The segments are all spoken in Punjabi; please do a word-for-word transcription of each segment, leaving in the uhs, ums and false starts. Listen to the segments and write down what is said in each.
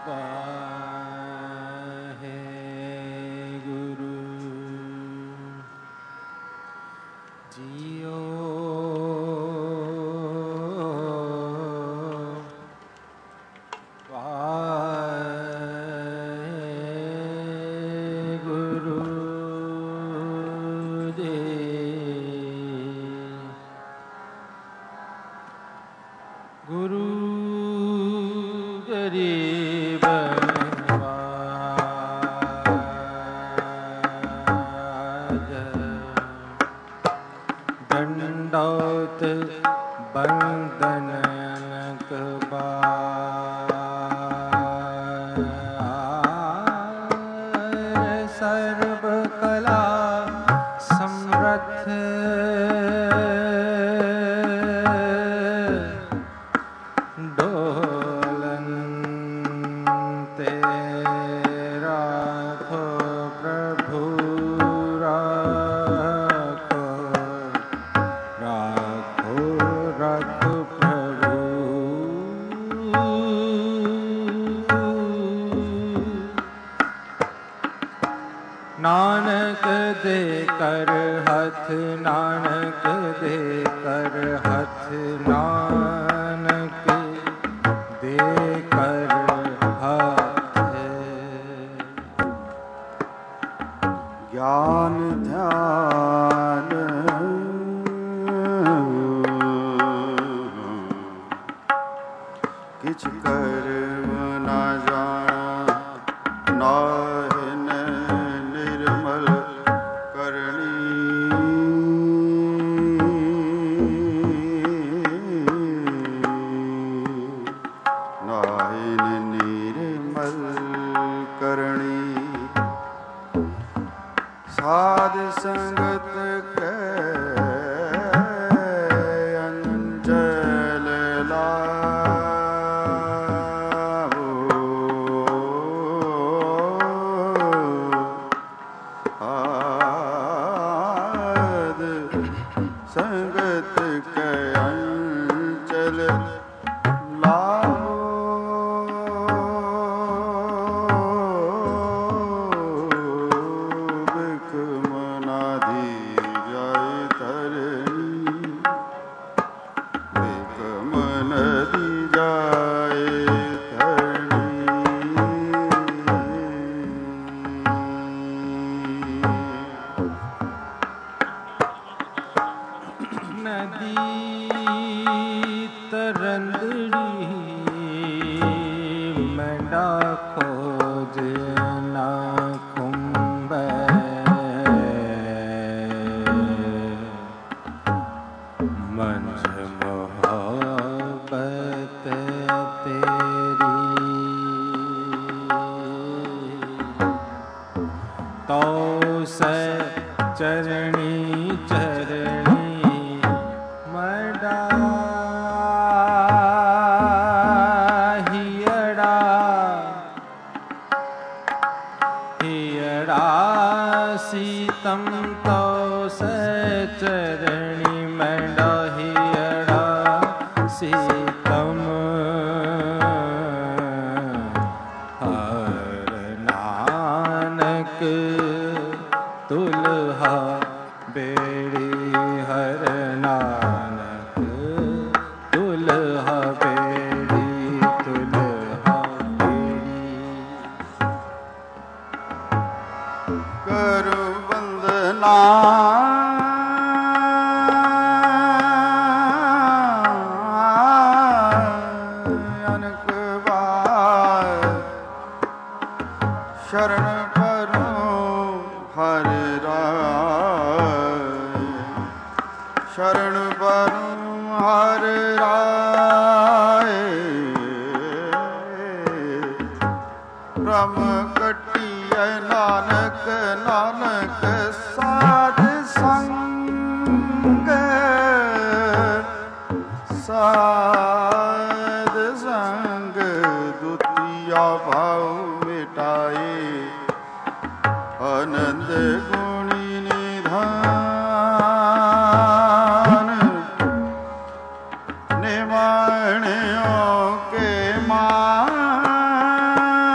निमाणियों के मान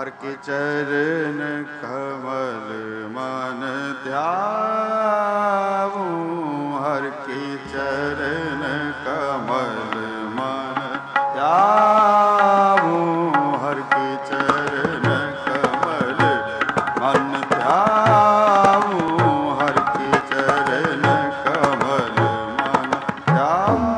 हर के चरण कमल मन ध्याऊं, हर के चरण कमल मन ध्याऊं, हर के चरण कमल मन ध्याऊं, हर के चरण कमल मन ध्याऊं।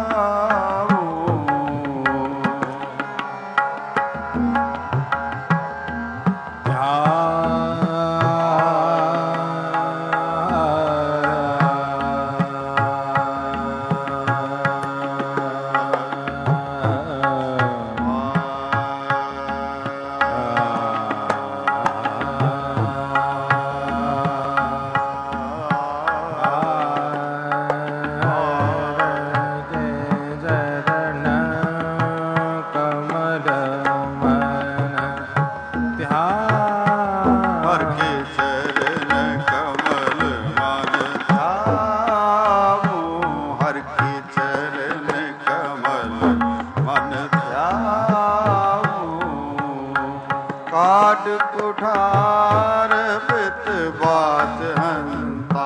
काट कुठार पित बात हंता,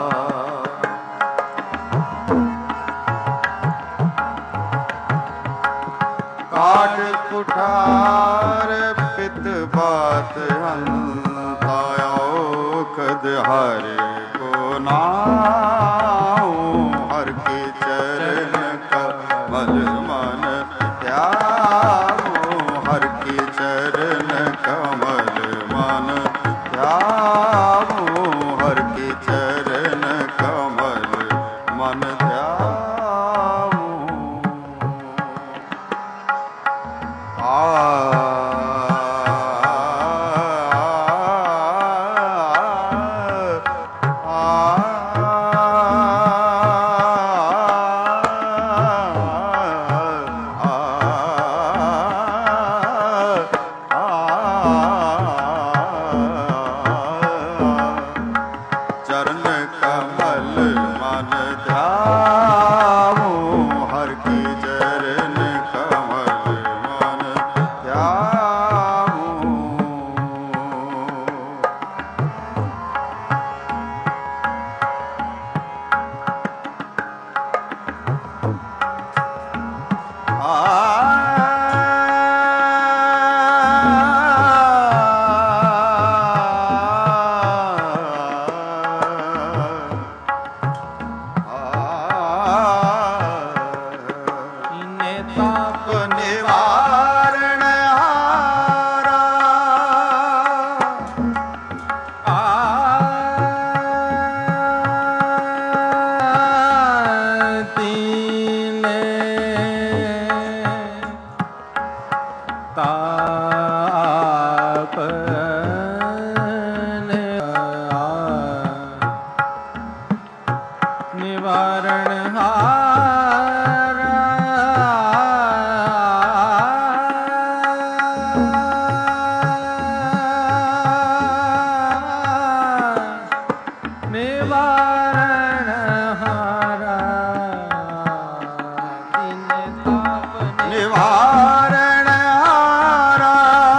काट कुठार पित बात हंता, औखद हर को नाऊं, हर के चरण कमल मन ध्याऊं, हर के चरण कमल मन ध्याऊं, हर के चरण कमल मन ध्याऊं। आ चरण कमल मन ध्याऊं, हर के चरण कमल मन ध्याऊं। आ निवारण हारा, तीने ताप निवारण हारा, निवारण हारा, तीने ताप निवारण हारा,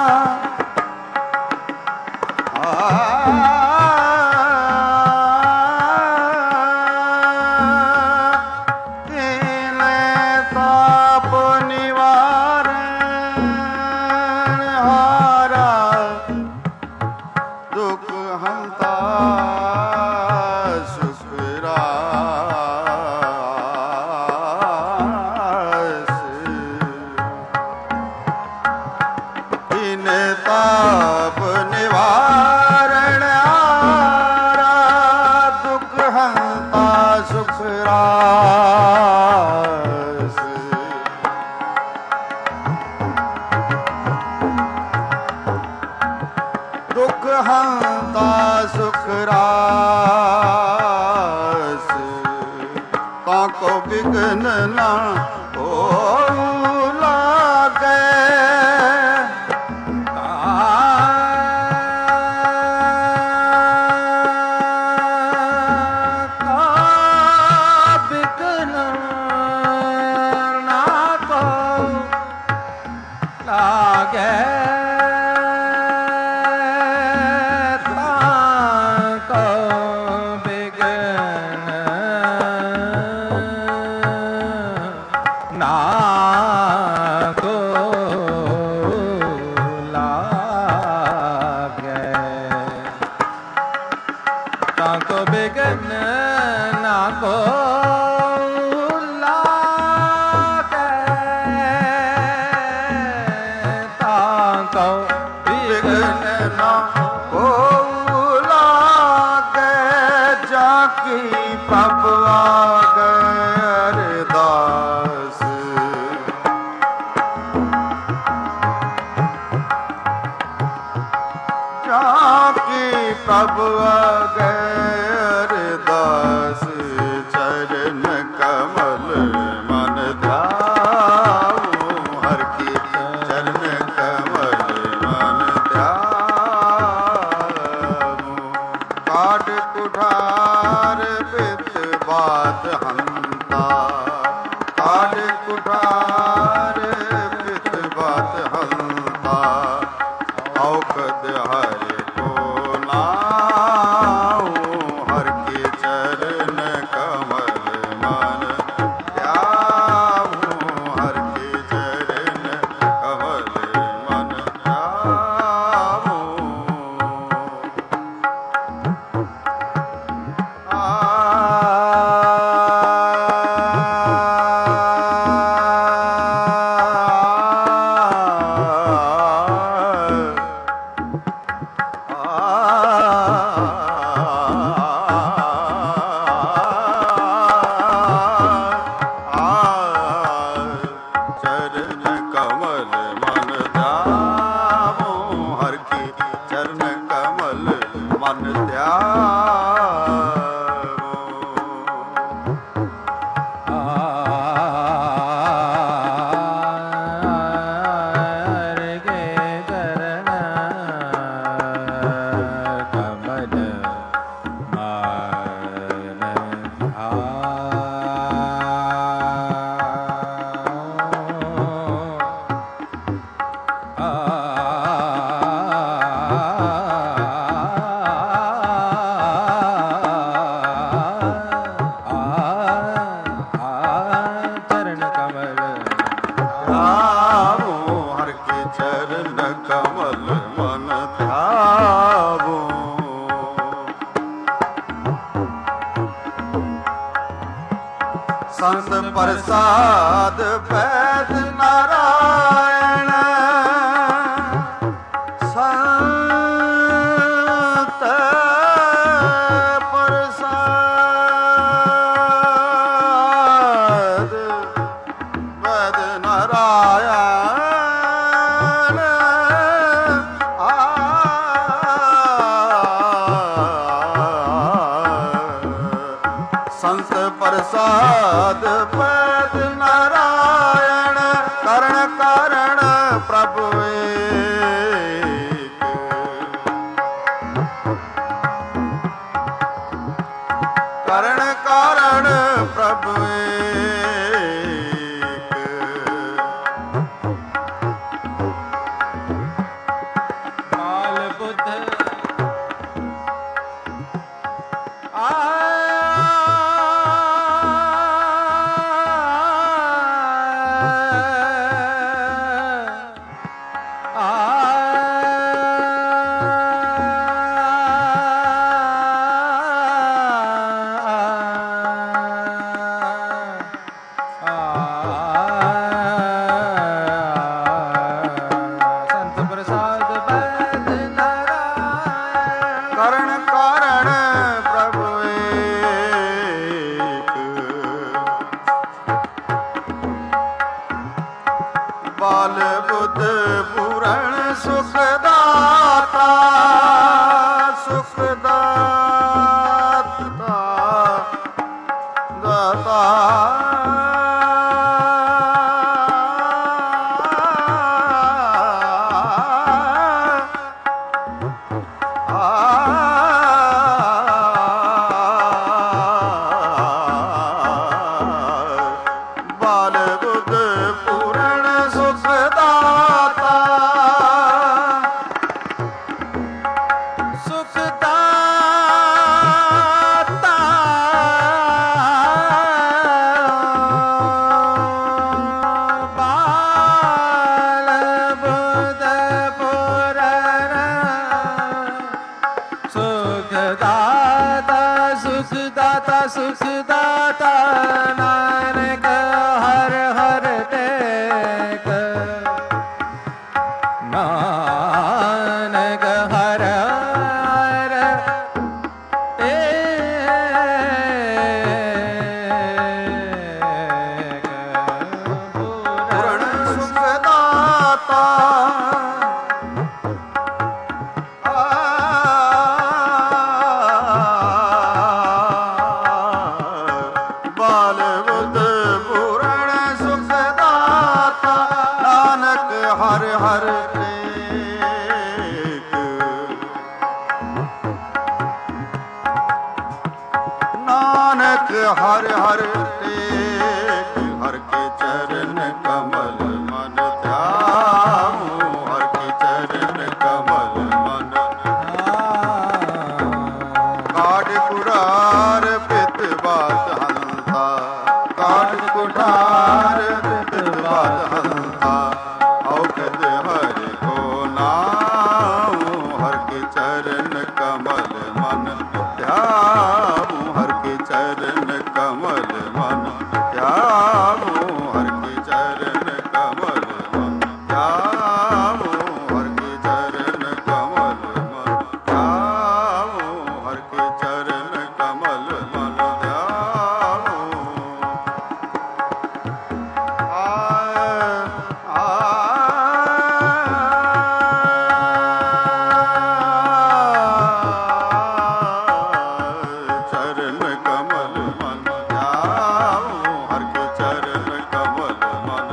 तीने ताप निवारण हारा, दुख हंता सुख रास, इन ताप निवारण हारा, दुख हंता सुख रास, दुख हंता सुख रास, ताको विघ्न ना हो लागे, का विघ्न ना तो लागे। ਕਉ ਵਿਗਨ ਨਾ ਕੋਉ ਲਾਗੈ, ਜਾ ਕੀ ਪ੍ਰਭ ਆਗੈ ਅਰਦਾਸ। ਜਾ ਕੀ ਪ੍ਰਭ ਆਗੈ ਅਰਦਾਸ, ਚਰਨ ਕਮਲ ਮਨ ਧਿਆਵੋ, ਹਰਿ ਕੀ ਚਰਨ ਕਮਲ ਮਨ ਧਿਆਵੋ। ਕਾਢ ਕੁਠਾਰ ਪਿਤ ਬਾਤ ਹੰਤਾ, ਕਾਢ ਕੁਠਾਰ ਪਿਤ ਬਾਤ ਹੰਤਾ, ਔਖਦ ਹਰਿ ਕੋ ਨਾਉ, ਹਰਿ ਕੇ ਚਰਨ ਕਮਲ ਮਨ ਧਿਆਵੋ, ਹਰਿ ਕੇ ਚਰਨ ਕਮਲ ਮਨ ਧਿਆਵੋ। ਚਰਨ ਕਮਲ ਮਨ ਧਿਆਵੋ, ਹਰਿ ਕੀ ਚਰਨ ਕਮਲ ਮਨ ਧਿਆਵੋ। ਹਰਿ ਕੇ ਚਰਨ ਕਮਲ ਮਨ ਚਰਨ ਕਮਲ ਧਿਆਵੋ, ਹਰਿ ਕੇ ਚਰਨ ਕਮਲ ਮਨ ਧਿਆਵੋ। ਸੰਤ ਪ੍ਰਸਾਦ ਪੈਦ ਨਾਰਾਇਣ, ਸੰਤ ਪ੍ਰਸਾਦ ਪੈਦ ਨਾਰਾਇਣ, ਆ ਸੰਤ ਪ੍ਰਸਾਦ ਪੈਦ ਨਾਰਾਇਣ, ਕਰਨ ਕਾਰਣ ਪ੍ਰਭ ਏਕ, ਕਰਨ ਕਾਰਣ ਪ੍ਰਭ ਏਕ। ਕਾਲ ਬੁੱਧ ਆ ਸੰਤ ਪ੍ਰਸਾਦ ਪੈਦ ਨਾਰਾਇਣ, ਕਰਨ ਕਾਰਣ ਪ੍ਰਭ ਏਕ। ਬਾਲ ਬੁੱਧ ਪੂਰਨ ਸੁਖ ਦਾਤਾ, ਸੁਖ ਦਾਤਾ ਦਾਤਾ ਬਾਲ ਬੁੱਧ ਪੂਰਨ ਸੁਖ ਦਾਤਾ, ਸੁਖ ਦਾਤਾ ਬਾਲ ਬੁੱਧ ਪੂਰਨ ਸੁਖ ਦਾਤਾ, ਸੁਖ ਦਾਤਾ, ਸੁਖ ਦਾਤਾ, ਨਾਨਕ ਹਰ ਹਰ ਟੇਕ ਨਾਨਕ ਹਰ ਹਰ ਪੂਰਨ ਸੁਖ ਦਾਤਾ ਬਾਲ ਬੁੱਧ ਪੂਰਨ ਸੁਖ ਦਾਤਾ ਨਾਨਕ ਹਰ ਹਰ ਟੇਕ ਨਾਨਕ ਹਰ ਹਰ ਟੇਕ ਹਰ ਕੇ ਚਰਨ ਕਮਲ ਮਨ ਧਿਆਉ ਹਰ ਕੇ ਚਰਨ ਕਮਲ ਮਨ ਕਾਢ ਕੁੜਾਰ ਪਿਤ ਬਾਤ ਹੰਤਾ ਕਾਢ ਕੁੜਾਰ ਪਿਤ ਬਾਤ ਹੰਤਾ ਔਖਦ ਹਰਿ ਕੋ ਨਾਉ ਹਰ ਕੇ ਚਰਨ ਕਮਲ ਮਨ ਧਿਆਉ ਹਰ ਕੇ ਚਰਨ ਕਮਲ ਮਨ ਧਿਆਉ ਹਰ ਕੇ ਚਰਨ ਕਮਲ ਮਨ ਧਿਆਉ ਹਰ ਕੇ ਚਰਨ ਕਮਲ ਮਨ ਧਿਆਉ ਹਰ ਕੇ ਚਰਨ ਕਮਲ ਮਨ ਧਿਆਉ ਆ ਆ ਚਰਨ ਕਮਲ ਮਨ ਧਿਆਉ ਹਰ ਕੇ ਚਰਨ ਕਮਲ ਮਨ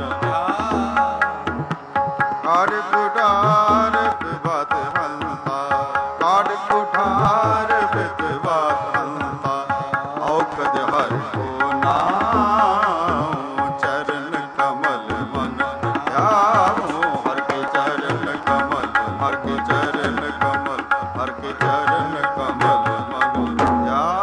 ਕਾਢ ਕੁਠਾਰ ਬਿਬਤ ਹੰਤਾ ਕਾਢ ਕੁਠਾਰ ਬਿਬਤ ਹੰਤਾ ਔਖਦ ਹਰਿ ਕੋ ਨਾਉ ਚਰਨ ਕਮਲ ਮਨ ਧਿਆਉ ਹਰ ਕੇ ਚਰਨ ਕਮਲ ਹਰ ਕੇ ਚਰਨ ਕਮਲ ਹਰ ਕੇ ਚਰਨ ਕਮਲ ਮਨ ਧਿਆਉ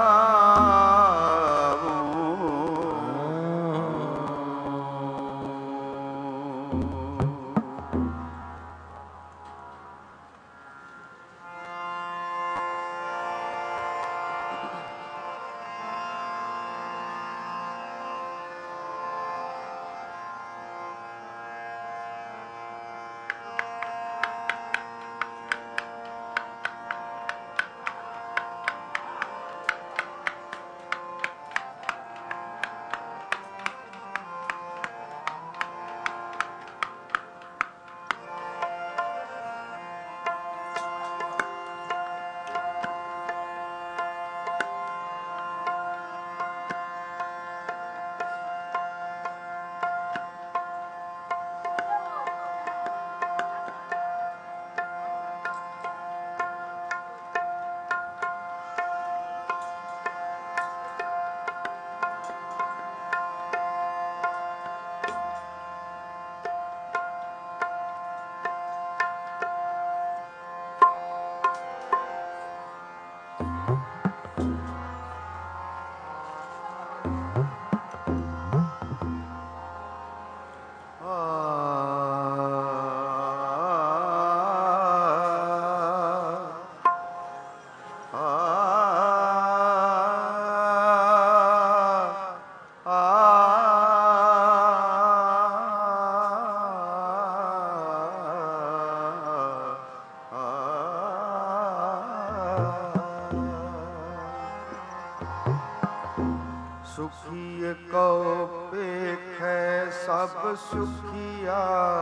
ਸੁਖੀ ਕਉ ਪੇਖੈ ਸਭ ਸੁਖੀਆ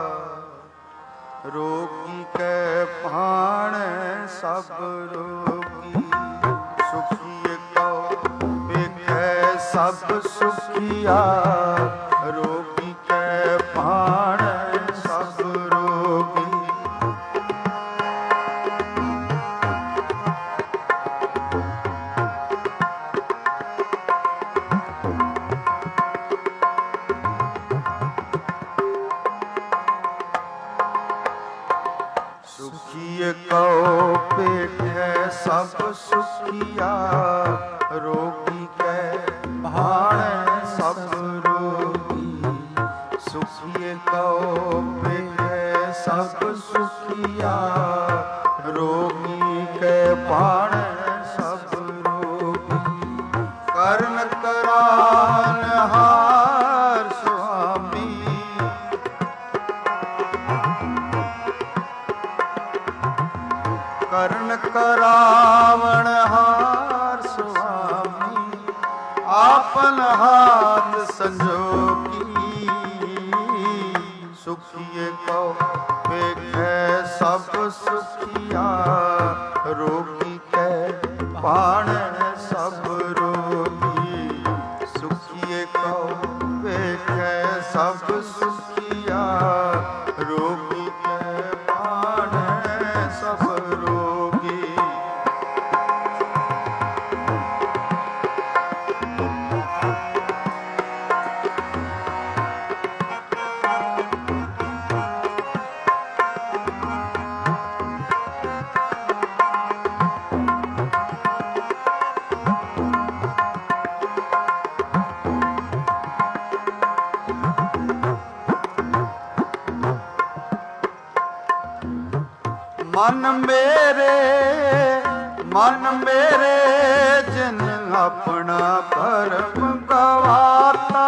ਰੋਗੀ ਕੈ ਭਾਣੈ ਸਭ ਰੋਗੀ ਸੁਖੀ ਕਉ ਪੇਖੈ ਸਭ ਸੁਖੀਆ ਰੋਗੀ ਕੈ ਭਾਣੈ ਸਭ ਰੋਗੀ ਸੁਖੀ ਕਉ ਪੇਖੈ ਸਭ ਸੁਖੀਆ ਰੋਗੀ ਕੈ ਭਾਣੈ ਸਭ ਰੋਗੀ ਸੁਖੀ ਕਉ ਪੇਖੈ ਸਭ ਸੁਖੀਆ ਰੋਗੀ ਕੈ ਭਾਣੈ ਸਭ ਰੋਗੀ ਕਰਨ ਕਰਾਨ ਹਾਰ ਸੁਆਮੀ ਕਰਨ ਕਰਾਵਣ ਹਾਰ ਸੁਆਮੀ, ਆਪਨ ਹਾਥ ਸੰਜੋਗੀ। ਸੁਖੀਏ ਕਉ ਵੇਖੈ ਸਭ ਸੁਖੀਆ, ਰੋਗੀ ਕੈ ਭਾਣੈ ਸਭ ਰੋਗੀ। ਸੁਖੀਏ ਕਉ ਵੇਖੈ ਸਭ ਸੁਖੀਆ, ਰੋਗੀ ਕੈ ਭਾਣੈ ਸਭ ਰੋਗੀ। ਮਨ ਮੇਰੇ ਮਨ ਮੇਰੇ ਜਿਨ ਆਪਣਾ ਭਰਮ ਗਵਾਤਾ,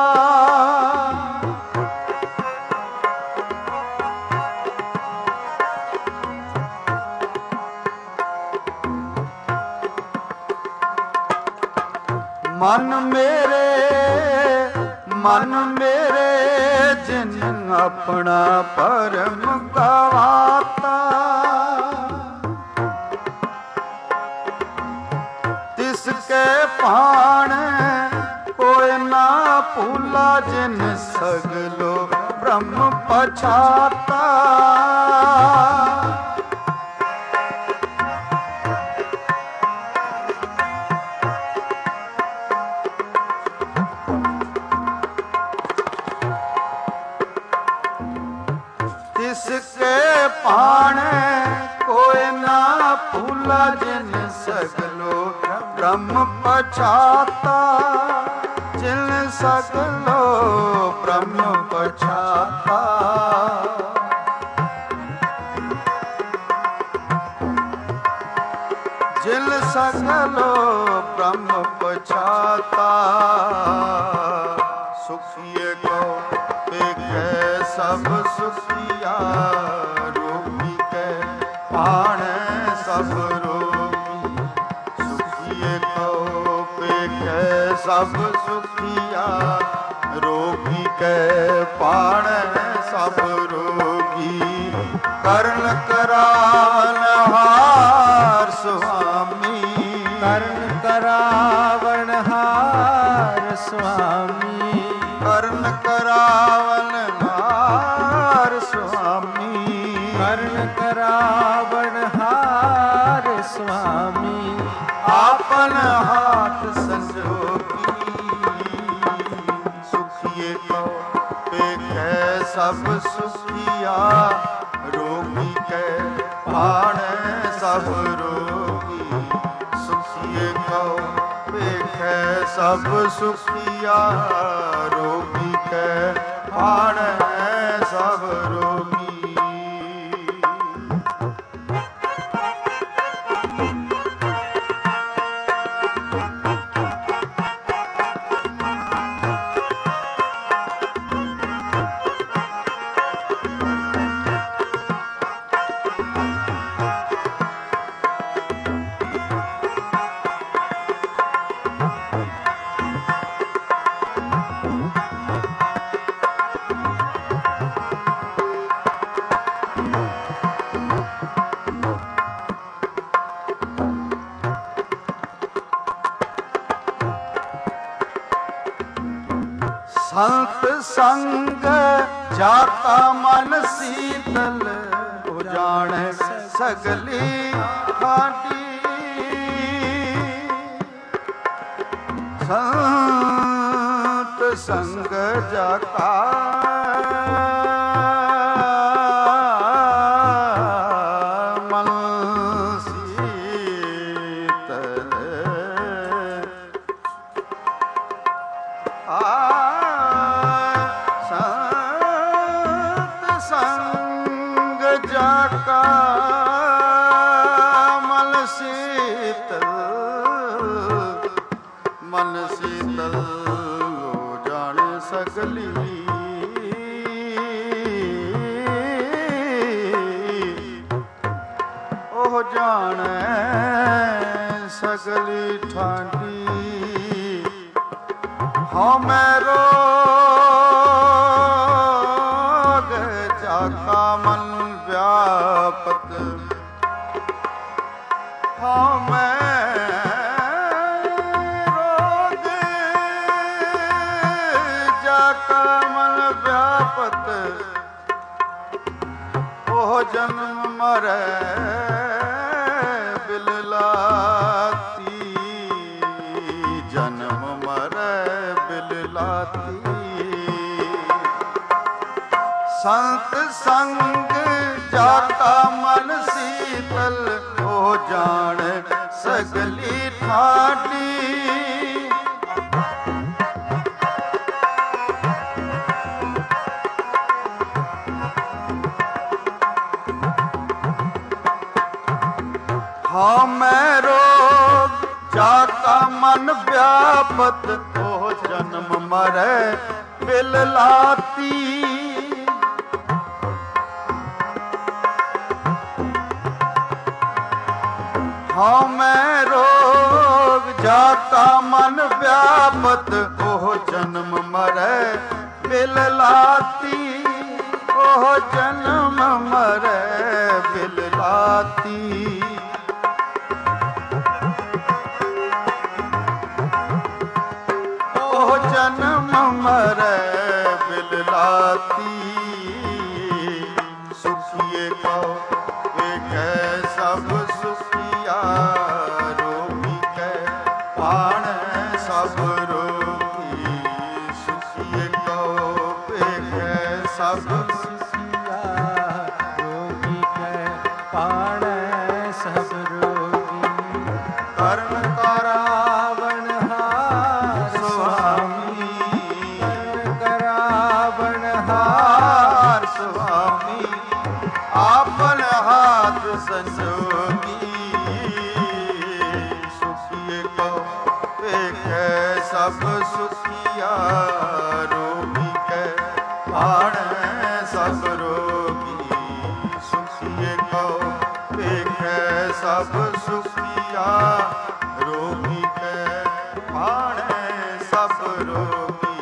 ਮਨ ਮੇਰੇ ਮਨ ਮੇਰੇ ਜਿਨ ਆਪਣਾ ਭਰਮ ਗਵਾਤਾ, ਤਿਸ ਕੈ ਭਾਣੈ ਕੋਇ ਨਾ ਭੂਲਾ, ਜਿਨ ਸਗਲੋ ਬ੍ਰਹਮ ਪਛਾਤਾ। ਤਿਸ ਕੈ ਭਾਣੈ ਕੋਇ ਨਾ ਭੂਲਾ, ਜਿਨ ਸਗਲੋ ਬ੍ਰਹਮ ਪਛਾਤਾ। ਜਿਨ ਸਗਲੋ ਬ੍ਰਹਮ ਪਛਾਤਾ। ਜਿਨ ਸਗਲੋ ਬ੍ਰਹਮ ਪਛਾਤਾ। ਸੁਖੀਏ ਕਉ ਵੇਖੈ ਸਭ ਸੁਖੀਆ, ਰੋਗੀ ਕੈ ਭਾਣੈ ਸਭ ਰੋਗੀ। ਸੁਖੀਏ ਕਉ ਵੇਖੈ ਸਭ ਸੁਖੀਆ, ਰੋਗੀ ਕੈ ਭਾਣੈ ਸਭ ਰੋਗੀ। ਕਰਨ ਕਰਾਵਨ ਹਾਰ ਸੁਆਮੀ, ਕਰਨ ਕਰਾਵਣ ਹਾਰ ਸੁਆਮੀ। ਕਰਨ ਕਰਾਵਨ ਹਾਰ ਸੁਆਮੀ, ਕਰਨ ਕਰਾਵਣ ਹਾਰ ਸੁਆਮੀ। ਆਪਨ ਹਾਥ ਸੰਜੋਗੀ। ਸੁਖੀਏ ਕਉ ਵੇਖੈ ਸਭ ਸੁਖੀਆ, ਰੋਗੀ ਕੈ ਭਾਣੈ ਸਭ ਰੋਗੀ। ਸੁਖੀਏ ਕਉ ਵੇਖੈ ਸਭ ਸੁਖੀਆ, ਰੋਗੀ ਕੈ ਭਾਣੈ ਸਭ ਰੋਗੀ। ਸੰਤ ਸੰਗ ਜਾਤਾ ਮਨ ਸੀਤਲ, ਹੋ ਜਾਣੈ ਸਗਲੀ ਖਾਟੀ। ਸੰਤ ਸੰਗ ਜਾਤਾ ਮਨ ਸੀਤਲ, ਆ ਸੰਗ ਜਾਕਾ ਮਨ ਸੀਤਲ, ਮਨ ਸੀਤਲ ਹੋ ਜਾਣੇ ਸਗਲੀ। ਉਹ ਜਾਣੈ ਸਗਲੀ ਠਾਂਡੀ। ਹਉ ਮੈਂ ਰੋਗ ਜਾਤਾ ਮਨ ਵਿਆਪਤ। ਹਉ ਮੈਂ ਰੋਗ ਜਾਤਾ ਮਨ ਵਿਆਪਤ। ਉਹ ਜਨਮ ਮਰੈ ਬਿਲਲਾਤੀ। ਜਨਮ ਮਰੈ ਬਿਲਲਾਤੀ। ਸੰਤ ਸੰਗ ਜਾਤਾ ਮਨ ਸੀਤਲ। ਉਹ ਜਾਣ ਸਗਲੀ ਠਾਡੀ। ਹਉ ਮੈਂ ਰੋਗ ਜਾਤਾ ਮਨ ਵਿਆਪਤ। ਉਹ ਜਨਮ ਮਰੈ ਬਿਲਲਾਤੀ। ਹਉ ਮੈਂ ਰੋਗ ਜਾਤਾ ਮਨ ਵਿਆਪਤ। ਉਹ ਜਨਮ ਮਰੈ ਬਿਲਲਾਤੀ। ਉਹ ਜਨਮ ਮਰੈ ਬਿਲਲਾਤੀ। ਉਹ ਜਨਮ ਮਰੈ ਬਿਲਲਾਤੀ। ਸੁਖੀਏ ਕਉ ਵੇਖੈ ਸਭ ਸੁਖੀਆ। ਰੋਗੀ ਕੈ ਪਾਣੈ ਸਭ ਰੋਗੀ। ਸੁਖੀਏ ਕਉ ਵੇਖੈ ਸਭ ਸੁਖੀਆ। ਰੋਗੀ ਕੈ ਪਾਣੈ ਸਭ ਰੋਗੀ। ਕਰਨ ਕਰਾਵਣ ਹਾਰ ਸੁਆਮੀ। ਕਰਾਵਣ ਹਾਰ ਸੁਆਮੀ। ਆਪਨ ਹਾਥ ਸੰਜੋਗੀ। ਸੁਖੀਏ ਕਉ ਵੇਖੈ ਸਭ ਸੁਖੀਆ। ਰੋਗੀ ਕੈ ਪਾਣੈ ਸਭ ਰੋਗੀ। ਸੁਖੀਏ ਕਉ ਵੇਖੈ ਸਭ ਸੁਖੀਆ। ਰੋਗੀ ਕੈ ਪਾਣੈ ਸਭ ਰੋਗੀ।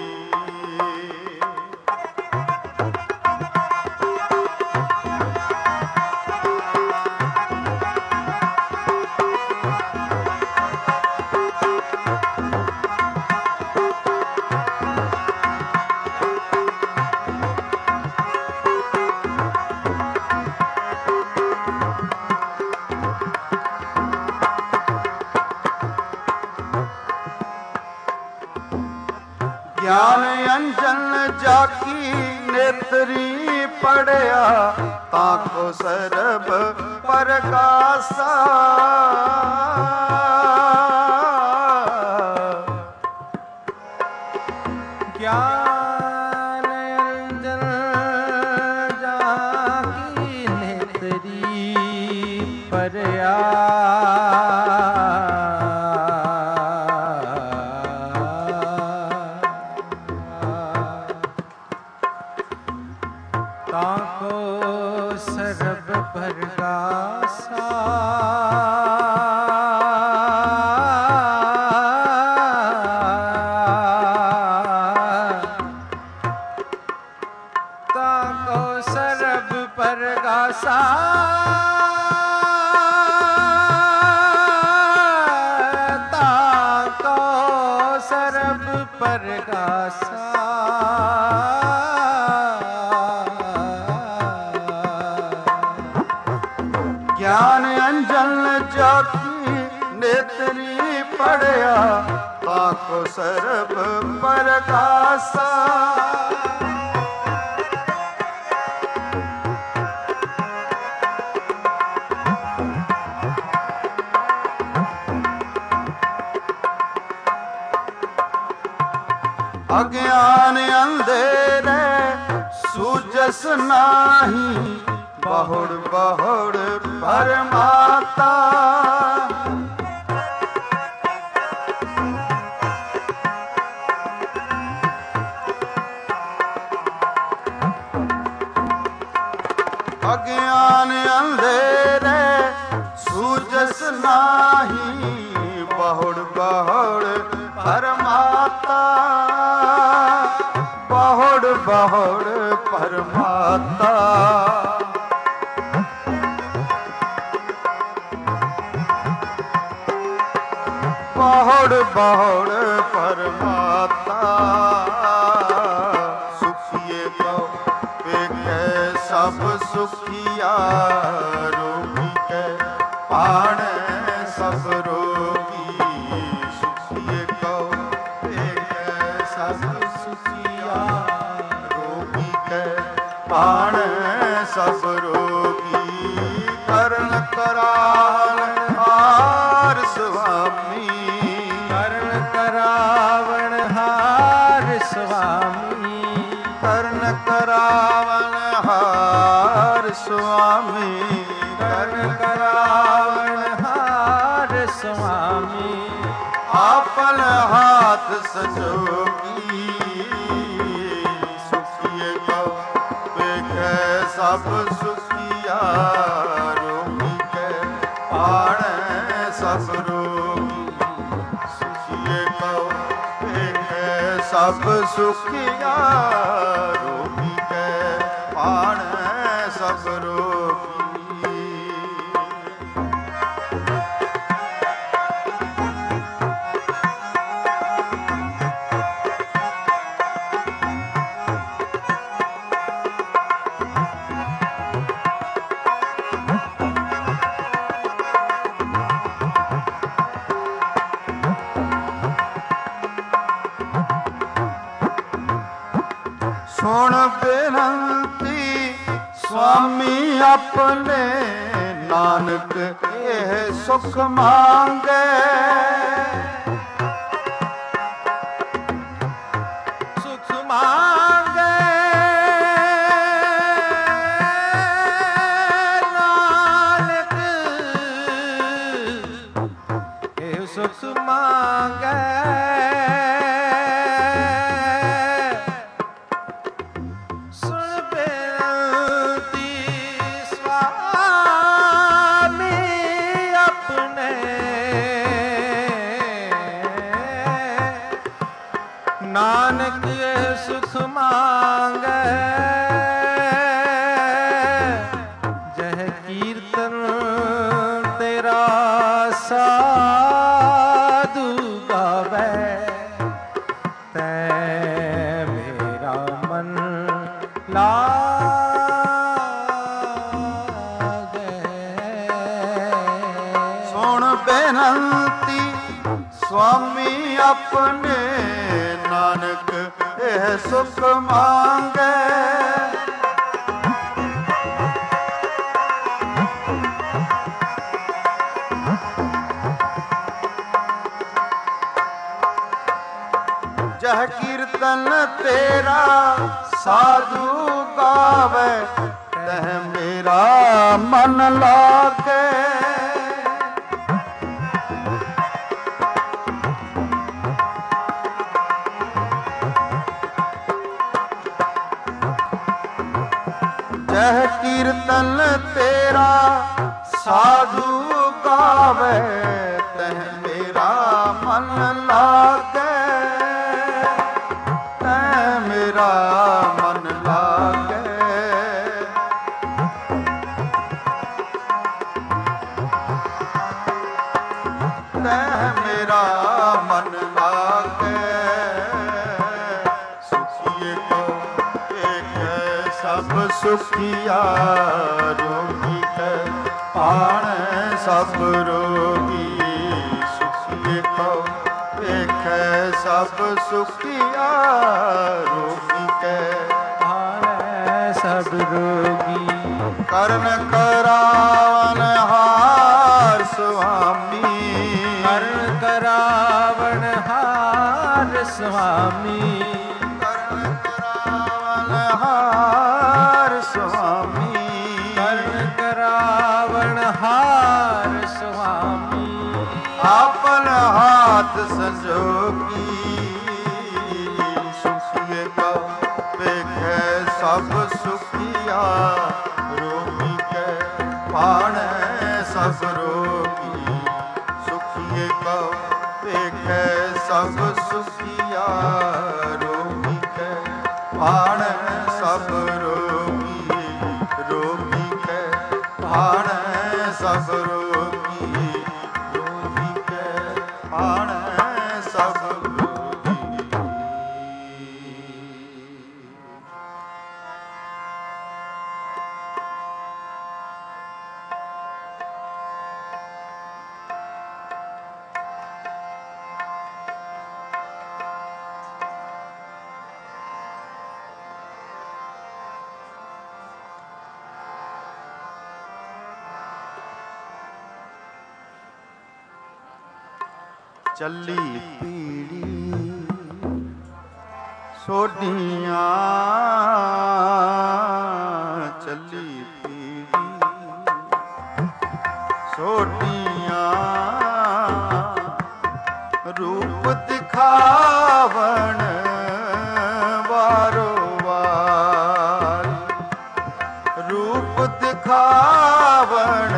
ਗਿਆਨ ਅੰਜਨ ਜਾਕੀ ਨੇਤਰੀ ਪੜਿਆ। ਤਾਂ ਕੋ ਸਰਬ ਪਰਗਾਸਾ। ਗਿਆਨ ਅੰਜਨ ਜਾਕੀ ਨੇਤਰੀ ਪਰਿਆ। ਤਾਂ ਕੋ ਸਰਬ ਪਰਗਾਸਾ। ਤਾਂ ਕੋ ਸਰਬ ਪਰਗਾਸਾ। ਤਾਂ ਕੋ ਸਰਬ ਪਰਗਾਸਾ। ਗਿਆਨ ਅੰਜਨ ਜਾਕੀ ਨੇਤਰੀ ਪੜਿਆ। ਤਾਂ ਕੋ ਸਰਬ ਪਰਗਾਸਾ। ਅਗਿਆਨ ਅੰਧੇਰੇ ਸੂਝਸ ਨਾਹੀ। ਬਹੁੜ ਬਹੁੜ ਪਰਮਾਤਾ। ਅਗਿਆਨ ਗਿਆਨ ਅੰਧੇਰੇ ਸੂਝਸ ਨਾਹੀ ਬਹੁੜ ਬਹੁੜ ਪਰਮਾਤਾ ਬਹੁੜ ਬਹੁੜ ਪਰਮਾਤਾ ਬਹੁੜ ਬਹੁੜ ਪਰਮਾਤਾ ਸੁਖੀਏ ਕਉ ਵੇਖੈ ਸਭ ਸੁਖੀਆ ਰੋਗੀ ਕੈ ਪਾਣੈ ਸਭ ਰੋਗੀ ਸੁਖੀਏ ਕਉ ਵੇਖੈ ਸਭ ਸੁਖੀਆ ਰੋਗੀ ਕੈ ਪਾਣੈ ਸਭ ਰੋਗੀ ਕਰਨ ਕਰਾਵਨ ਹਾਰ ਸੁਆਮੀ ਕਰਨ ਕਰਾਵਨ ਹਾਰ ਸੁਆਮੀ ਕਰਨ ਕਰਾਵਨ ਹਾਰ ਸੁਆਮੀ ਕਰਨ ਕਰਾਵਨ ਹਾਰ ਸੁਆਮੀ ਆਪਨ ਹਾਥ ਸਜੋਗੀ ਸੁਖੀਏ ਕਉ ਵੇਖੈ ਸਭ ਸੁਖੀਆ ਰੋਗੀ ਕੈ ਪਾਣੈ ਸਭ ਰੋਗੀ ਸੁਖੀਏ ਕਉ ਵੇਖੈ ਸਭ ਸੁਖੀਆ ਰੋਗੀ ਕੈ ਪਾਣੈ ਸਭ ਰੋਗੀ ਸੁਣ ਬੇਨੰਤੀ ਸੁਆਮੀ ਆਪਣੇ ਨਾਨਕ ਇਹ ਸੁਖ ਮੰਗੇ ਸੁਖ ਮੰਗੇ ਨਾਨਕ ਇਹ ਸੁਖ ਮੰਗੇ ਨਾਨਕ ਇਹ ਸੁਖ ਮੰਗੈ ਜਹ ਕੀਰਤਨ ਤੇਰਾ ਸਾਧੂ ਗਾਵੇ ਤੈ ਮੇਰਾ ਮਨ ਲਾਗੇ ਸੁਣ ਬੇਨੰਤੀ ਸੁਆਮੀ ਆਪਣੇ ਨਾਨਕ ਇਹ ਸੁਖ ਮੰਗੇ ਜਹ ਕੀਰਤਨ ਤੇਰਾ ਸਾਧੂ ਗਾਵੇ ਤਹ ਮੇਰਾ ਮਨ ਲਾਗੇ ਜਹ ਕੀਰਤਨ ਤੇਰਾ ਸਾਧੂ ਗਾਵੇ ਤਹ ਮੇਰਾ ਮਨ ਲਾਗੇ ਤਹ ਮੇਰਾ ਮਨ ਲਾਗੇ ਤਹ ਮੇਰਾ ਮਨ ਲਾਗੇ ਸੁਖੀਏ ਕਉ ਵੇਖੈ ਸਭ ਸੁਖੀਆ ਰੋਗੀ ਕੈ ਪਾਣੈ ਸਭ ਰੋਗੀ ਸੁਖੀਏ ਕਉ ਵੇਖੈ ਸਭ ਸੁਖੀਆ ਰੋਗੀ ਕੈ ਪਾਣੈ ਸਭ ਰੋਗੀ ਕਰਨ ਕਰਾਵਨ ਹਾਰ ਸੁਆਮੀ ਕਰਨ ਕਰਾਵਨ ਹਾਰ ਸੁਆਮੀ ਕਰਨ ਕਰਾਵਨ ਹਾਰ ਸੁਆਮੀ ਕਰਨ ਕਰਾਵਨ ਹਾਰ ਸੁਆਮੀ ਆਪਨ ਹਾਥ ਸੰਜੋਗੀ ਸੁਖੀਏ ਕਉ ਵੇਖੈ ਸਭ ਸੁਖੀਆ ਰੋਗੀ ਕੈ ਭਾਣੈ ਸਭ ਰੋਗੀ ਸੁਖੀਏ ਕਉ ਵੇਖੈ ਸਭ ਸੁਖੀਆ ਰੋਗੀ ਕੈ ਭਾਣੈ ਸਭ ਰੋਗੀ ਰੋਗੀ ਕੈ ਭਾਣੈ ਸਭ ਰੋਗੀ ਰੋਗੀ ਕੈ ਭਾਣੈ ਸਭ ਚੱਲੀ ਪੀੜੀ ਸੋਢੀਆਂ ਚੱਲੀ ਪੀੜੀ ਸੋਢੀਆਂ ਰੂਪ ਦਿਖਾਵਣ ਵਾਰੋ ਵਾਰ ਰੂਪ ਦਿਖਾਵਣ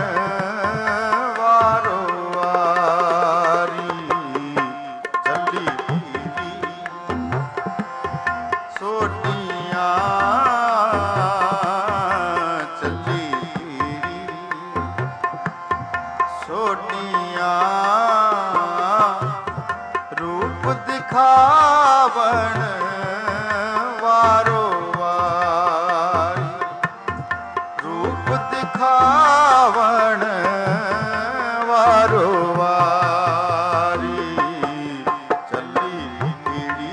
ਦਿਖਾਵਣ ਵਾਰੋ ਵਾਰੀ ਰੂਪ ਦਿਖਾਵਣ ਵਾਰੋ ਵਾਰੀ ਚੱਲੀ ਪੀੜੀ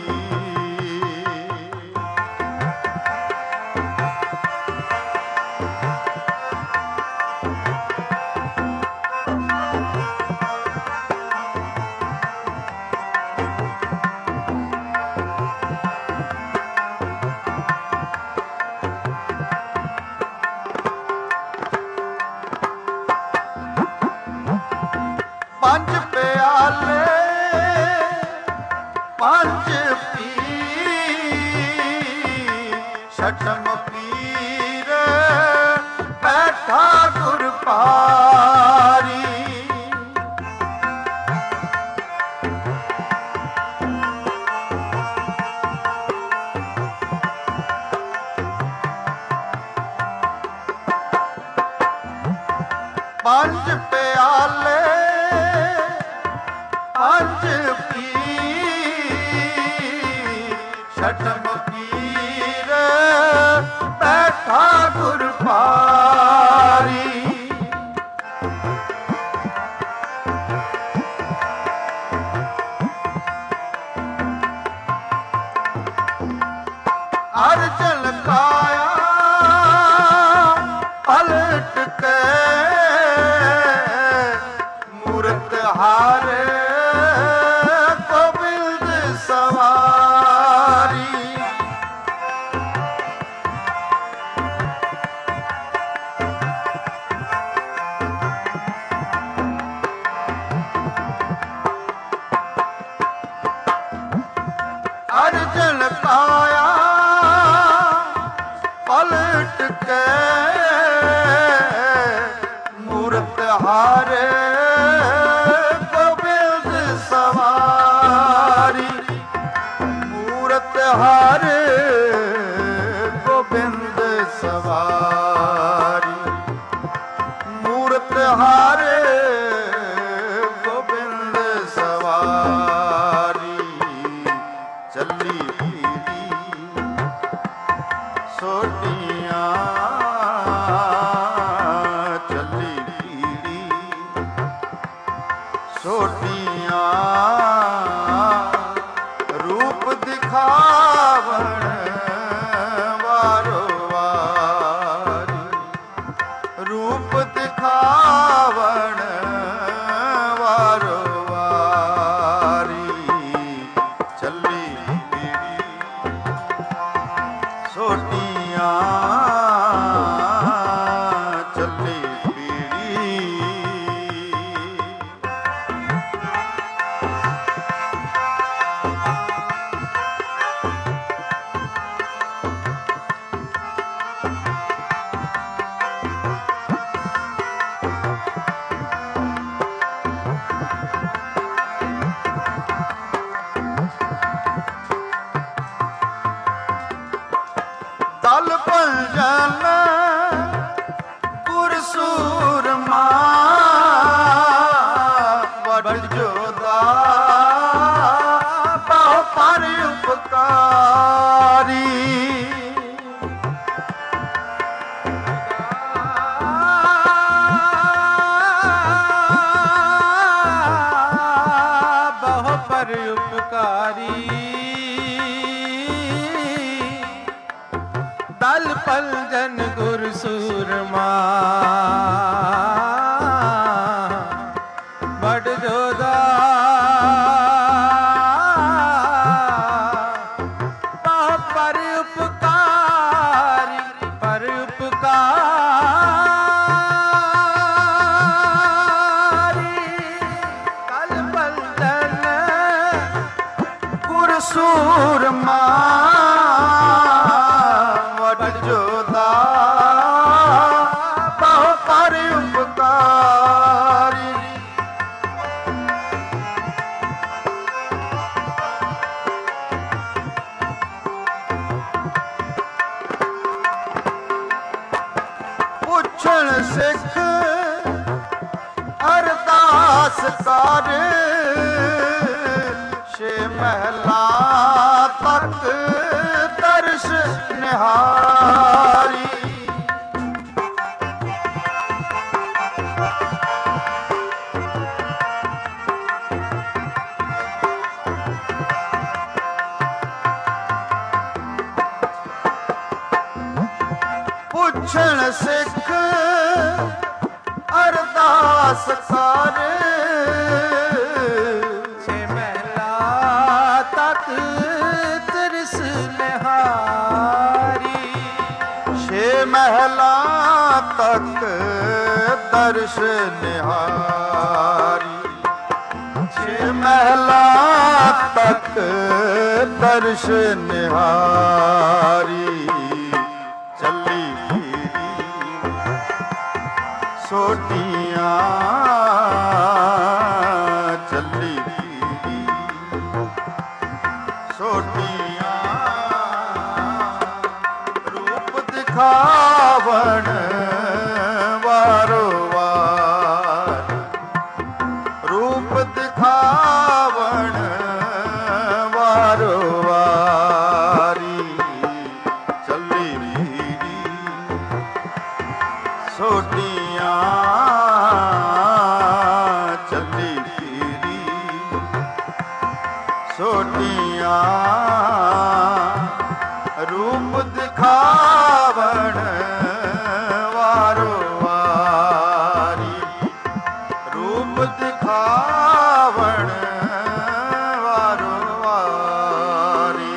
ਪੰਜ ਪਿਆਲੇ ਪੰਜ ਪੀ ਛਠਮ ਪੀਰ ਬੈਠਾ ਗੁਰ ਪਾਰੀ ਪੰਜ ਪਿਆਲੇ ਪੰਜ ਪੀ ਛਠਮ ਪੀਰ ਬੈਠਾ ਗੁਰ ਪਾਰੀ ਅਰ ਝਲਕਾਇਆ ਪਲਟ ਕੇ ਮੂਰਤ ਹਾਰੇ ਗੋਬਿੰਦ ਸਵਾਰੀ ਅਰ ਝਲਕਾਇਆ ਪਲਟ ਕੇ ਮੂਰਤ ਹਾਰੇ ਗੋਬਿੰਦ ਸਵਾਰੀ ਮੂਰਤ ਹਾਰੇ ਗੋਬਿੰਦ ਸਵਾਰੀ ਮੂਰਤ ਹਾਰੇ ਗੋਬਿੰਦ ਸਵਾਰੀ ਚੱਲੀ ਪੀੜੀ ਸੋਢੀਆਂ ਚੱਲੀ ਪੀੜੀ ਸੋਢੀਆਂ ਰੂਪ ਦਿਖਾਵਣ ਵਾਰੋ ਵਾਰੀ ਰੂਪ ਦਿਖਾਵਣ ਵਾਰੋ ਵਾਰੀ ਚੱਲੀ ਪੀੜੀ ਸੋਢੀਆਂ ਚੱਲੀ ਪੀੜੀ ਸੂਰਮਾ ਵੱਡ ਜੋਦਾ ਬਹੁ ਪਰ ਉਪਕਾਰੀ ਬਹੁ ਪਰ ਉਪਕਾਰੀ ਦਲ ਪੰਜਨ ਗੁਰ ਸੂਰਮਾ ਵੱਡ ਜੋਦਾ ਬਹੁ ਪਰ ਉਪਕਾਰੀ ਪਰ ਉਪਕਾਰੀ ਦਲ ਪੰਜਨ ਗੁਰ ਸੂਰਮਾ ਵੱਡ ਜੋਦਾ ਬਹੁ ਪਰ ਉਪਕਾਰੀ ਪੁੱਛਣ ਸਿੱਖ ਅਰਦਾਸ ਕਰ ਛੇ ਮਹਿਲਾ ਤੱਕ ਦਰਸ ਨਿਹਾਰੀ ਪੁੱਛਣ ਸਿੱਖ ਅਰਦਾਸ ਕਰ ਛੇ ਮਹਿਲਾ ਤੱਕ ਤਰਸ ਨਿਹਾਰੀ ਛੇ ਮਹਿਲਾ ਤੱਕ ਦਰਸ ਨਿਹਾਰੀ ਛੇ ਮਹਿਲਾ ਤੱਕ ਦਰਸ ਨਿਹਾਰੀ ਚੱਲੀ ਫਿਰੀ ਸੋਟੀਆਂ ਚੱਲੀ ਫਿਰੀ ਸੋਟੀਆਂ ਰੂਪ ਦਿਖਾਵਣ ਵਾਰੋ ਵਾਰ ਰੂਪ ਦਿਖਾਵਣ ਵਾਰੋ ਵਾਰੀ ਚੱਲੀ ਫਿਰੀ ਸੋਟੀਆਂ ਚੱਲੀ ਫਿਰੀ ਸੋਟੀਆਂ ਰੂਪ ਦਿਖਾਵਣ ਵਾਰੋ ਵਾਰੀ ਰੂਪ ਦਿਖਾਵਣ ਵਾਰੋ ਵਾਰੀ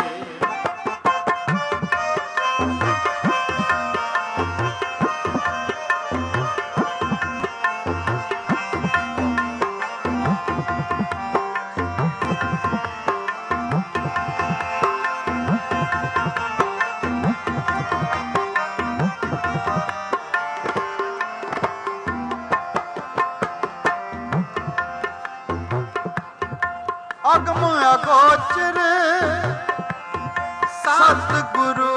ਅਗਮ ਅਗੋਚਰ ਸਤਿਗੁਰੂ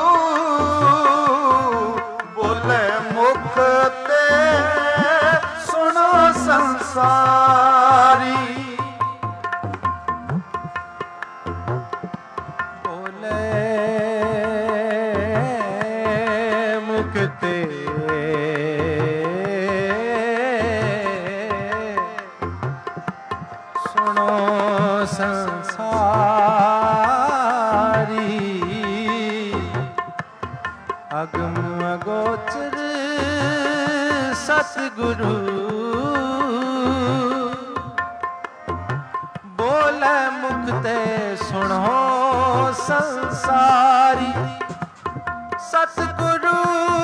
ਬੋਲੇ ਮੁਖ ਤੇ ਸੁਣੋ ਸੰਸਾਰੀ ਬੋਲੇ ਮੁਖ ਤੇ ਸੁਣੋ ਸੰਸਾਰੀ ਅਗਮ ਅਗੋਚਰ ਸਤਿਗੁਰੂ ਬੋਲੇ ਮੁਖ ਤੇ ਸੁਣੋ ਸੰਸਾਰੀ ਸਤਿਗੁਰੂ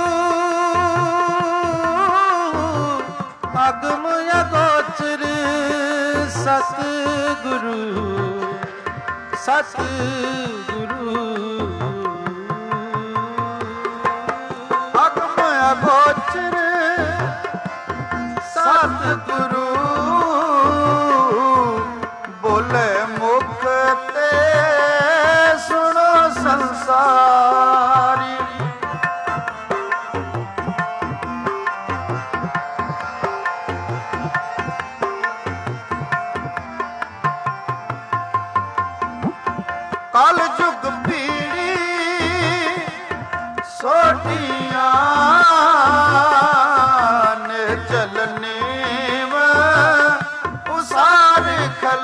ਅਗਮ ਅਗੋਚਰ ਸਤਿਗੁਰੂ ਸਤਿਗੁਰੂ ਅਗਮ ਅਗੋਚਰ ਸਤਿਗੁਰੂ ਬੋਲੇ ਮੁਖ ਤੇ ਸੁਣੋ ਸੰਸਾਰੀ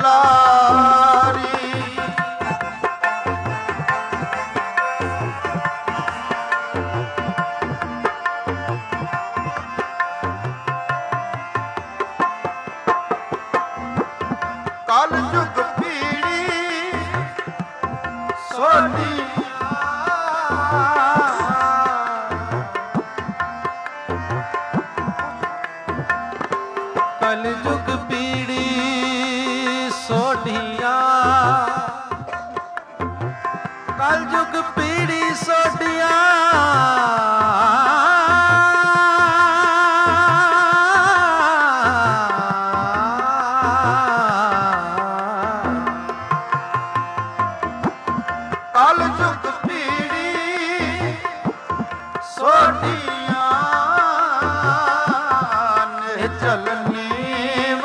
ਦੁਲਾਰੀ। ਕਲ ਯੁਗ ਪੀੜੀ ਸੋਢੀ ਕਲ ਯੁਗ ਪੀੜੀ ਸੋਢੀਆਂ, ਕਲ ਯੁਗ ਪੀੜੀ ਸੋਢੀਆਂ, ਕਲ ਯੁਗ ਪੀੜੀ ਸੋਢੀਆਂ, ਨਿਚਲ ਨੀਵ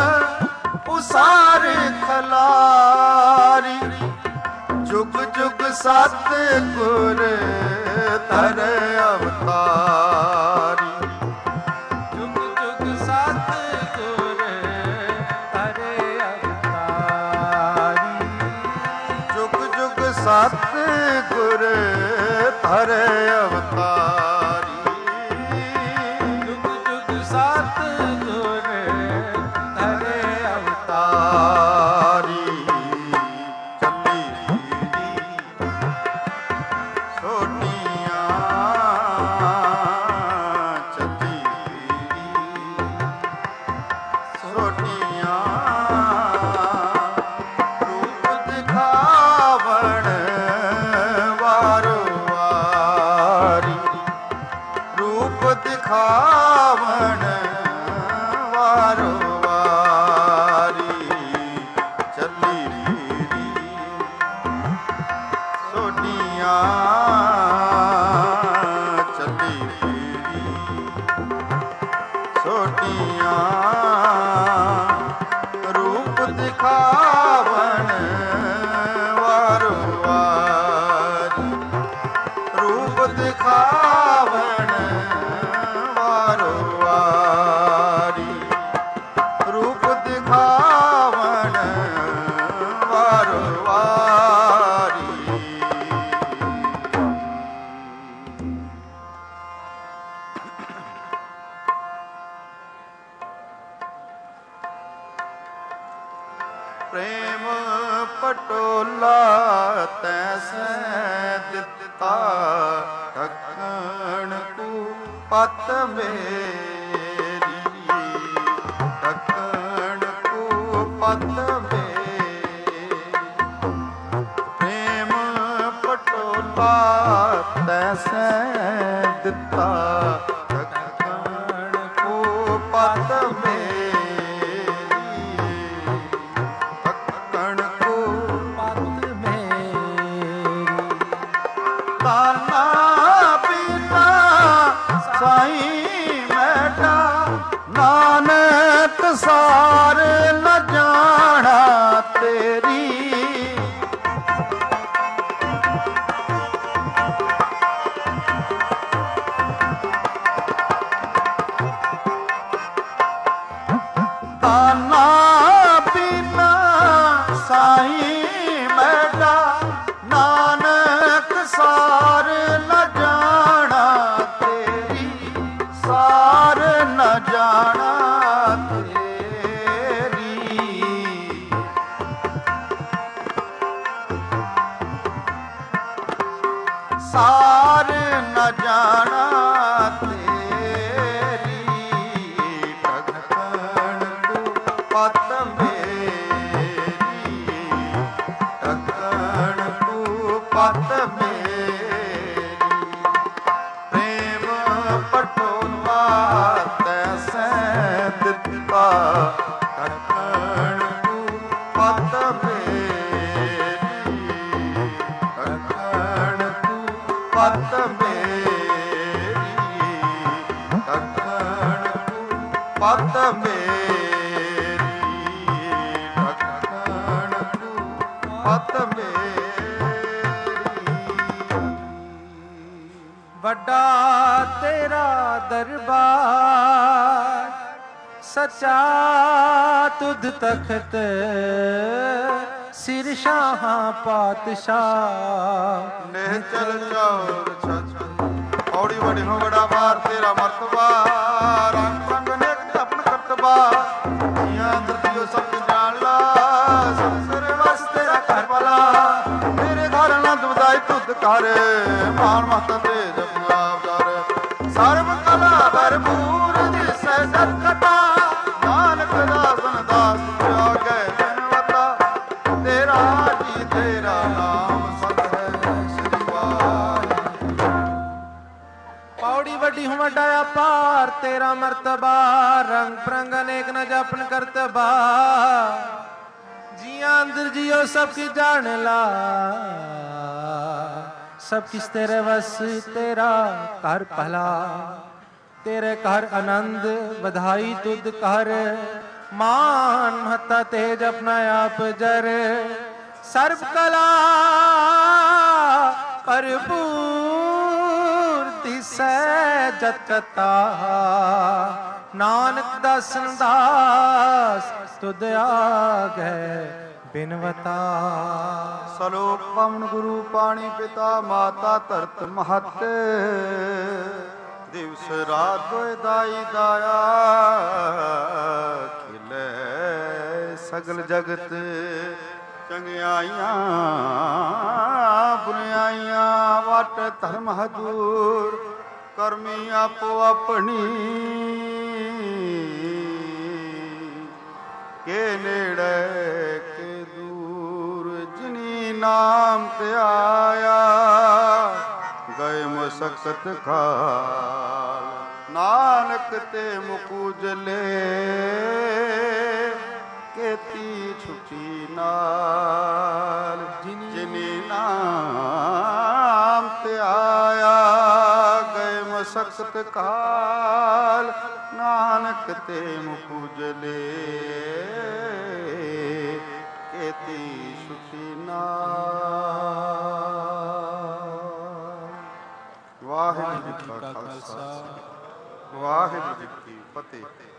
ਉਸਾਰ ਖਲਾਰੀ। ਜੁਗ ਜੁਗ ਸਤਿਗੁਰ ਧਰ ਅਵਤਾਰੀ। ਜੁਗ ਜੁਗ ਸਤਿਗੁਰ ਧਰੇ ਅਵਤਾਰੀ। ਜੁਗ ਜੁਗ ਸਤਿਗੁਰ ਧਰ ਅਵਤਾਰੀ। ਜੁਗ ਜੁਗ ਸਤਿਗੁਰ ਧਰੇ ਤਾਰੀ। ਚੱਲੀ ਫਿਰੀ ਸੋਢੀਆਂ, ਚੱਲੀ ਫਿਰੀ ਸੋਢੀਆਂ, ਰੂਪ ਦਿਖਾਵਣ ਵਾਰੋ ਵਾਰੀ। ਰੂਪ ਦਿਖਾਵਣ ਵਾਰੋ ਵਾਰੀ। ਚੱਲੀ ਫਿਰੀ ਸੋਢੀਆਂ, ਚੱਲੀ ਫਿਰੀ ਸੋਢੀਆਂ, ਰੂਪ ਦਿਖਾਵਣ ਵਾਰੋ ਵਾਰੀ। ਰੂਪ ਦਿਖਾਵਣ ਵਾਰੋ ਵਾਰੀ। ਰੂਪ ਦਿਖਾਵਣ ਵਾਰੋ ਵਾਰੀ। ਪ੍ਰੇਮ ਪਟੋਲਾ ਤੈਸੈ ਦਿੱਤਾ, ਢੱਕਣ ਕੂ ਪਤ ਮੇਰੀ। ਢੱਕਣ ਕੂ ਪਤ ਮੇਰੀ। ਪ੍ਰੇਮ ਪਟੋਲਾ ਤੈਸੈ ਦਿੱਤਾ, ਢੱਕਣ ਕੂ ਪਤ ਮੇਰੀ। ਢੱਕਣ ਕੂ ਪਤ ਮੇਰੀ। ਤਾਨਾ ਪੀਤਾ ਸਾਈਂ ਮੈਡਾ, ਨਾਨਕ ਸਾਰ ਨ ਜਾਣਾ ਤੇਰੀ। ਤਾਨਾ ਪੀਤਾ ਸਾਈਂ ਮੈਡਾ, ਨਾਨਕ ਸਾਰ ਨ ਜਾਣਾ ਤੇਰੀ। ਸਾਰ ਨ ਜਾਣਾ ਤੇਰੀ। ਸਾਰ ਨ ਜਾਣਾ ਤੇਰੀ। ਢੱਕਣ ਕੂ ਪਤ ਮੇਰੀ। ਢੱਕਣ ਕੂ ਪਤ ਮੇਰੀ। ਪ੍ਰੇਮ ਪਟੋਲਾ ਤੈਸੈ ਦਿੱਤਾ, ਢੱਕਣ ਕੂ ਪਤ ਮੇਰੀ। ਢੱਕਣ ਕੂ ਪਤ ਮੇਰੀ। ਢੱਕਣ ਕੂ ਪਤ ਮੇਰੀ। ਢੱਕਣ ਕੂ ਪਤ ਮੇਰੀ। ਵੱਡਾ ਤੇਰਾ ਦਰਬਾਰ ਸਚਾ ਤੁਧ ਤਖਤ ਸਿਰ ਸ਼ਾਹਾਂ ਪਾਤਸ਼ਾਹ। ਨੇਹ ਚਲ ਚੌਰ ਛਛ ਔੜੀ ਵੜੀ ਹੋ ਬੜਾ ਬਾਰ ਤੇਰਾ ਮਰਤਬਾ। ਰੰਗ ਰੰਗ ਨੇਕ ਆਪਨ ਕਰਤਬਾ। ਜੀਆਂ ਦਰਦਿਓ ਸਭ ਜਾਣ ਲਾ ਸੰਸਰ ਵਸ ਤੇਰਾ ਘਰ ਭਲਾ। ਮੇਰੇ ਘਰ ਆਨੰਦ ਵਧਾਈ ਤੁਧ ਕਰ ਮਾਨ ਮਹਤ ਤੇ ਜਪਲਾ ਕਰ। ਸਰਬ ਕਲਾ ਭਰਪੂਰ ਦਿਸੈ ਜਤ ਕਟਾ। ਨਾਨਕ ਦਾਸਨ ਦਾਸ ਆਗੇ ਬਿਨਵਤਾ। ਤੇਰਾ ਜੀ ਤੇਰਾ ਨਾਮ ਸਤ ਹੈ ਸ੍ਰੀ ਵਾਹਿਗੁਰੂ। ਪੌੜੀ ਵੱਡੀ ਹੁ ਵੱਡਾ ਅਪਾਰ ਤੇਰਾ ਮਰਤਬਾ। ਰੰਗ ਪ੍ਰੰਗ ਅਨੇਕ ਨ ਜਪਨ ਕਰਤਬਾ। ਜੀਆਂ ਅੰਦਰ ਜਿਉ ਸਭ ਕੀ ਜਾਣ ਲਾ। ਸਭ ਕਿਸ ਤੇਰੇ ਵਸ ਤੇਰਾ ਘਰ ਭਲਾ। ਤੇਰੇ ਘਰ ਆਨੰਦ ਵਧਾਈ ਤੁਧ ਕਰ। ਮਾਨ ਮਹੱਤਾ ਤੇਜ ਆਪਣਾ ਆਪ ਜਰ। ਸਰਬ ਕਲਾ ਭਰਪੂਰ ਦਿਸੈ ਜਤ ਕਤਾ। ਨਾਨਕ ਦਾਸਨ ਦਾਸ ਤੁਧ ਆਗੈ ਬਿਨਵਤਾ। ਸਲੋਕ ਪਵਨ ਗੁਰੂ ਪਾਣੀ ਪਿਤਾ ਮਾਤਾ ਧਰਤ ਮਹਤ। ਦਿਵਸ ਰਾਤ ਦੋਇ ਦਾਈ ਦਾਇਆ। ਖਿਲੇ ਸਗਲ ਜਗਤ ਚੰਗਿਆਈਆਂ ਬੁਰਿਆਈਆਂ। ਵਟ ਧਰਮ ਹਦੂਰ ਕਰਮੀ ਆਪੋ ਆਪਣੀ। ਕੇ ਨੇੜੇ ਕੇ ਦੂਰ ਜਿਨੀ ਨਾਮ ਤੇ ਆਇਆ। ਗਏ ਮੁਸਕਤ ਖਾਲ ਨਾਨਕ ਤੇ ਮੁਕੂਜਲੇ। ਕੀਤੀ ਛੁਟੀ ਨਾਲ ਜਿਨੀ ਨਾਮ ਤੇ ਆਇਆ। ਗਏ ਮੁਸਕਤ ਕਾਲ ਨਾਨਕ ਤੇ ਮੁਕੂਜਲੇ। ਕੀਤੀ ਛੁਟੀ ਨਾਲ। ਵਾਹਿਗੁਰੂ ਜੀ ਕਾ ਖਾਲਸਾ ਵਾਹਿਗੁਰੂ ਜੀ ਕੀ ਫਤਿਹ।